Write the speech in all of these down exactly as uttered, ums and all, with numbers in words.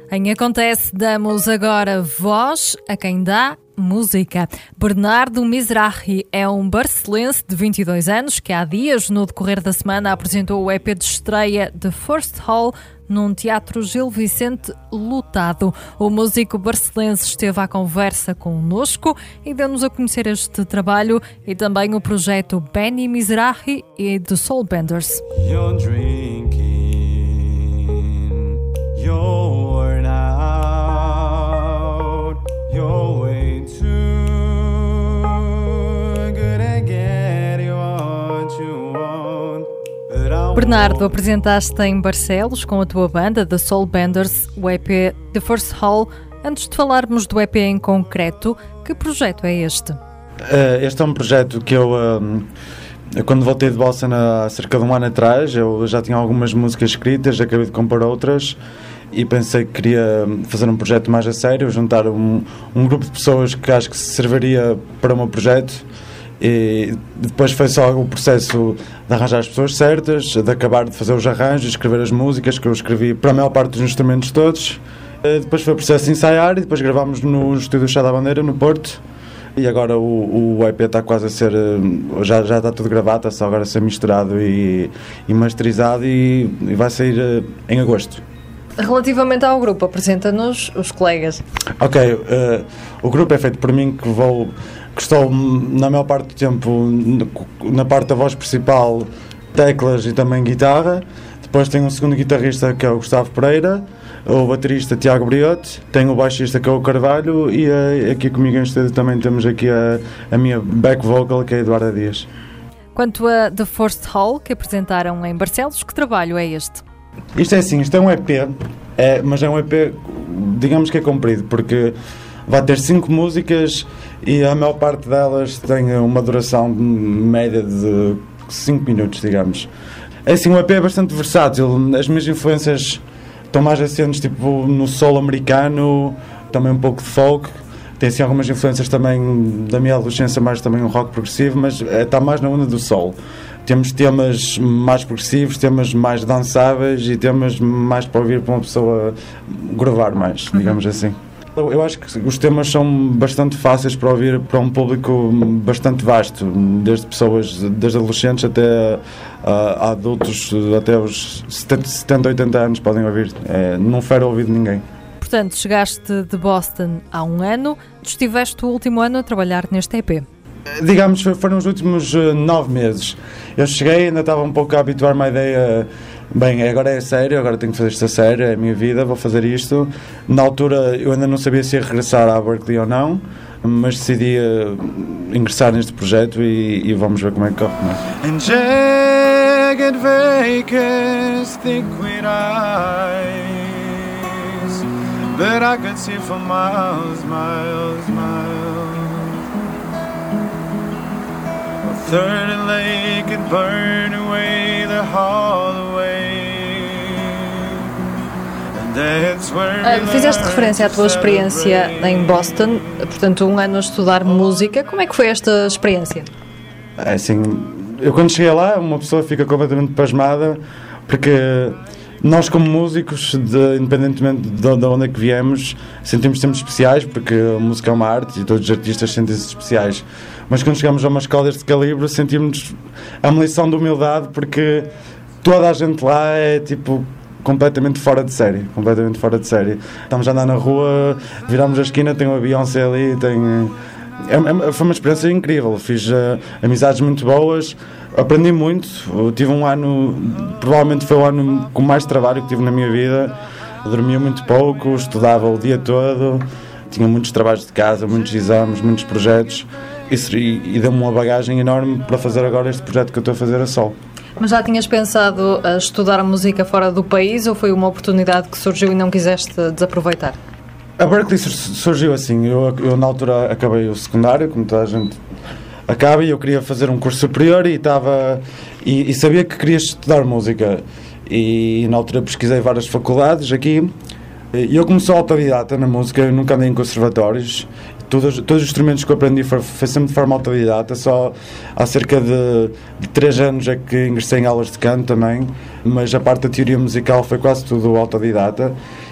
Em Acontece, damos agora voz a quem dá música. Bernardo Mizrahi é um barcelense de vinte e dois anos que há dias, no decorrer da semana, apresentou o E P de estreia The First Hall num teatro Gil Vicente lotado. O músico barcelense esteve à conversa connosco e deu-nos a conhecer este trabalho e também o projeto Benny Mizrahi e The Soul Benders. You're drinking, you're worn out, you're way too good to get what you want. Bernardo, apresentaste em Barcelos com a tua banda The Soul Benders o E P The First Hall. Antes de falarmos do E P em concreto, que projeto é este? Este é um projeto que eu, quando voltei de Boston há cerca de um ano atrás, eu já tinha algumas músicas escritas, acabei de compor outras e pensei que queria fazer um projeto mais a sério, juntar um, um grupo de pessoas que acho que se serviria para o meu projeto. E depois foi só o processo de arranjar as pessoas certas, de acabar de fazer os arranjos, de escrever as músicas que eu escrevi para a maior parte dos instrumentos todos. Depois foi o processo de ensaiar e depois gravámos no estúdio Chá da Bandeira, no Porto. E agora o, o E P está quase a ser, já, já está tudo gravado, está só agora a ser misturado e, e masterizado e, e vai sair em agosto. Relativamente ao grupo, apresenta-nos os colegas. Ok, uh, o grupo é feito por mim, que vou... que estou na maior parte do tempo na parte da voz principal, teclas e também guitarra. Depois tenho um segundo guitarrista que é o Gustavo Pereira, o baterista Tiago Briote, tenho o baixista que é o Carvalho e uh, aqui comigo em estúdio também temos aqui a, a minha back vocal, que é a Eduarda Dias. Quanto a The First Hall, que apresentaram em Barcelos, que trabalho é este? Isto é assim, isto é um E P, é, mas é um E P, digamos que é comprido, porque vai ter cinco músicas e a maior parte delas tem uma duração média de cinco minutos, digamos. É assim, o E P é bastante versátil, as minhas influências estão mais assentes tipo, no soul americano, também um pouco de folk, tem assim algumas influências também da minha adolescência, mais também um rock progressivo, mas é, está mais na onda do soul. Temos temas mais progressivos, temas mais dançáveis e temas mais para ouvir para uma pessoa gravar mais, digamos assim. Eu acho que os temas são bastante fáceis para ouvir para um público bastante vasto, desde pessoas, desde adolescentes até a, a adultos, até os setenta, oitenta anos podem ouvir, é, não fere o ouvido de ninguém. Portanto, chegaste de Boston há um ano, estiveste o último ano a trabalhar neste E P. Digamos, foram os últimos nove meses. Eu cheguei, ainda estava um pouco a habituar-me à ideia, bem, agora é sério, agora tenho que fazer isto a sério, é a minha vida, vou fazer isto. Na altura eu ainda não sabia se ia regressar à Berklee ou não, mas decidi ingressar neste projeto e, e vamos ver como é que corre. And jagged vacant, thick with eyes, but I could see for miles, miles, miles. A third lake could burn away the hallway. Uh, fizeste referência à tua experiência em Boston, portanto um ano a estudar música. Como é que foi esta experiência? É assim, eu quando cheguei lá uma pessoa fica completamente pasmada, porque nós como músicos, de, independentemente de, de onde é que viemos, sentimos sempre especiais, porque a música é uma arte e todos os artistas sentem-se especiais. Mas quando chegamos a uma escola deste calibre sentimos uma lição de humildade, porque toda a gente lá é tipo completamente fora de série, completamente fora de série. Estamos a andar na rua, viramos a esquina, tem uma Beyoncé ali, tem... É, é, foi uma experiência incrível, fiz uh, amizades muito boas, aprendi muito, eu tive um ano, provavelmente foi o ano com mais trabalho que tive na minha vida, eu dormia muito pouco, estudava o dia todo, tinha muitos trabalhos de casa, muitos exames, muitos projetos, isso, e, e deu-me uma bagagem enorme para fazer agora este projeto que eu estou a fazer a solo. Mas já tinhas pensado a estudar música fora do país ou foi uma oportunidade que surgiu e não quiseste desaproveitar? A Berklee surgiu assim, eu, eu na altura acabei o secundário, como toda a gente acaba, e eu queria fazer um curso superior e, estava, e, e sabia que queria estudar música. E na altura pesquisei várias faculdades aqui e eu como sou autodidata na música, eu nunca andei em conservatórios. Todos, todos os instrumentos que eu aprendi foi, foi sempre de forma autodidata, só há cerca de, de três anos é que ingressei em aulas de canto também, mas a parte da teoria musical foi quase tudo autodidata.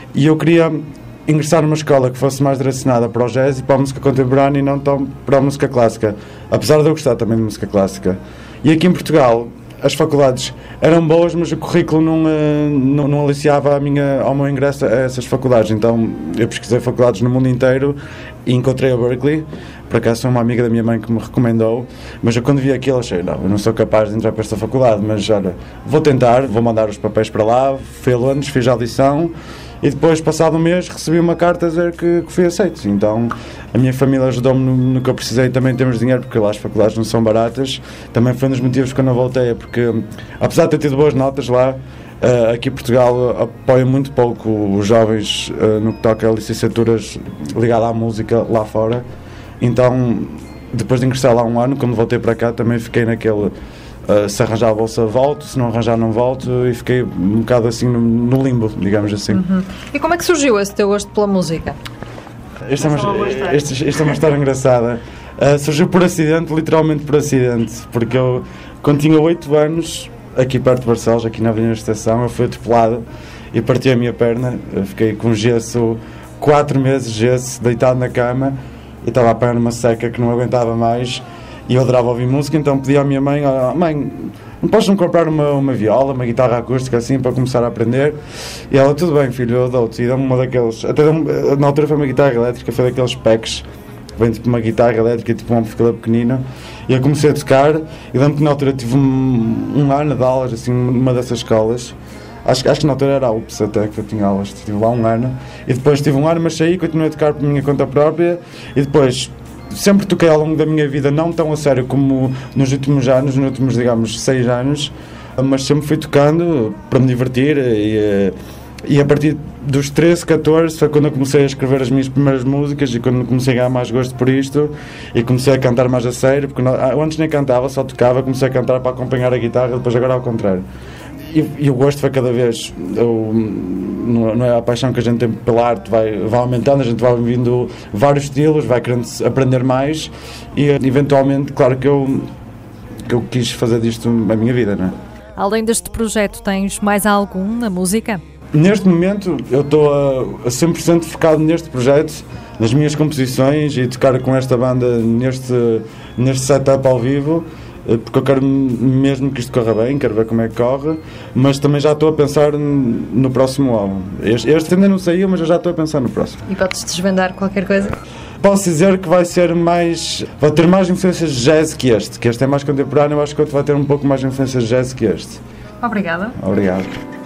e eu queria ingressar numa escola que fosse mais direcionada para o jazz e para a música contemporânea e não tão para a música clássica, apesar de eu gostar também de música clássica. E aqui em Portugal as faculdades eram boas, mas o currículo não, não, não aliciava a minha, ao meu ingresso a essas faculdades. Então eu pesquisei faculdades no mundo inteiro e encontrei a Berkeley. Por acaso foi uma amiga da minha mãe que me recomendou, mas eu quando vi aquilo achei, não, eu não sou capaz de entrar para esta faculdade, mas olha, vou tentar, vou mandar os papéis para lá, fui a Londres, fiz a audição e depois, passado um mês, recebi uma carta a dizer que, que fui aceito. Então a minha família ajudou-me no, no que eu precisei, também temos dinheiro, porque lá as faculdades não são baratas. Também foi um dos motivos que eu não voltei, porque apesar de ter tido boas notas lá, Uh, aqui em Portugal apoia muito pouco os jovens uh, no que toca a licenciaturas ligadas à música lá fora. Então, depois de ingressar lá um ano, quando voltei para cá, também fiquei naquele uh, se arranjar a bolsa volto, se não arranjar não volto, e fiquei um bocado assim no, no limbo, digamos assim. Uhum. E como é que surgiu esse teu gosto pela música? Esta é uma, esta, esta é uma história engraçada. Uh, surgiu por acidente, literalmente por acidente, porque eu, quando tinha oito anos, aqui perto de Barcelos, aqui na Avenida da Estação, eu fui atropelado e parti a minha perna. Eu fiquei com gesso, quatro meses de gesso, deitado na cama, e estava a apanhar numa seca que não aguentava mais, e eu adorava ouvir música, então pedi à minha mãe, oh, mãe, não podes não comprar uma, uma viola, uma guitarra acústica assim, para começar a aprender? E ela, tudo bem filho, eu dou-te, e dá-me uma daqueles, até na altura foi uma guitarra elétrica, foi daqueles packs, vem tipo uma guitarra elétrica, tipo um amplificador pequenino, e eu comecei a tocar, e lembro que na altura tive um, um ano de aulas, assim, numa dessas escolas, acho, acho que na altura era a U P S até, que eu tinha aulas, estive lá um ano, e depois tive um ano, mas saí, continuei a tocar por minha conta própria, e depois sempre toquei ao longo da minha vida, não tão a sério como nos últimos anos, nos últimos, digamos, seis anos, mas sempre fui tocando para me divertir, e, e a partir dos treze, catorze foi quando eu comecei a escrever as minhas primeiras músicas e quando comecei a ganhar mais gosto por isto e comecei a cantar mais a sério, porque eu antes nem cantava, só tocava, comecei a cantar para acompanhar a guitarra, depois agora ao contrário. E, e o gosto foi cada vez, eu, não, não é a paixão que a gente tem pela arte, vai, vai aumentando, a gente vai ouvindo vários estilos, vai querendo aprender mais e eventualmente, claro que eu, que eu quis fazer disto a minha vida, não é? Além deste projeto, tens mais algum na música? Neste momento eu estou a, a cem por cento focado neste projeto, nas minhas composições e tocar com esta banda neste, neste setup ao vivo, porque eu quero mesmo que isto corra bem, quero ver como é que corre, mas também já estou a pensar no próximo álbum. Este, este ainda não saiu, mas eu já estou a pensar no próximo. E podes desvendar qualquer coisa? Posso dizer que vai ser mais, vai ter mais influências de jazz que este, que este é mais contemporâneo, eu acho que outro vai ter um pouco mais de influências de jazz que este. Obrigada. Obrigado.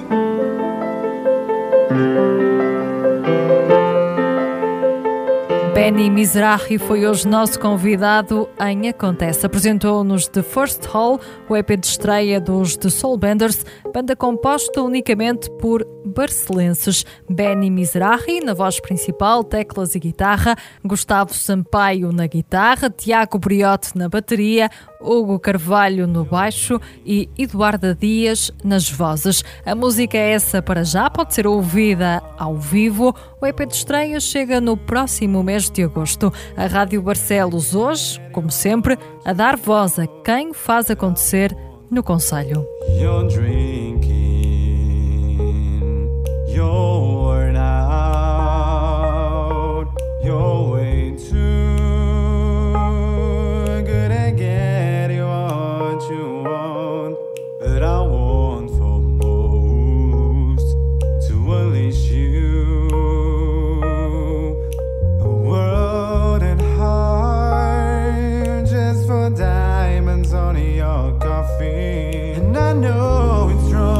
Benny Mizrahi foi hoje nosso convidado em Acontece. Apresentou-nos The First Hall, o E P de estreia dos The Soul Benders, banda composta unicamente por barcelenses. Benny Mizrahi na voz principal, teclas e guitarra, Gustavo Sampaio na guitarra, Tiago Briote na bateria, Hugo Carvalho no baixo e Eduarda Dias nas vozes. A música é essa para já, pode ser ouvida ao vivo. O E P de estreia chega no próximo mês de agosto. A Rádio Barcelos hoje, como sempre, a dar voz a quem faz acontecer no concelho. You're drinking, you're worn out, you're way too good at getting what you want, but I want for most to unleash you, a world at heart just for diamonds on your coffee, and I know it's wrong.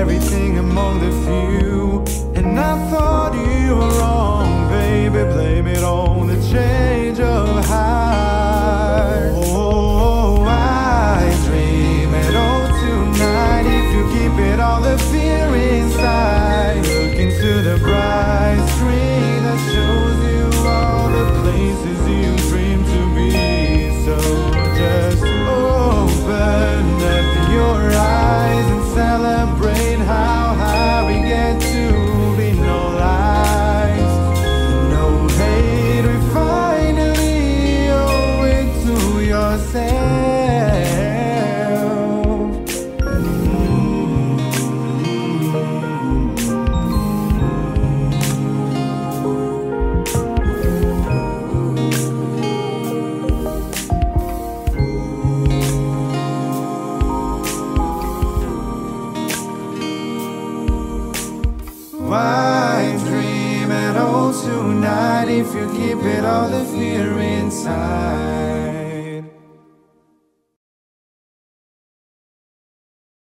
everything among the few. And I thought you were wrong, baby, blame it on the change of heart. Oh, I dream it all tonight. If you keep it all the fear inside, look into the bright screen that shows you all the places you dream to be. So just open up your eyes and celebrate how high we get to be. No lies, no hate, we finally owe it to yourself. Why dream at all tonight if you keep it all the fear inside?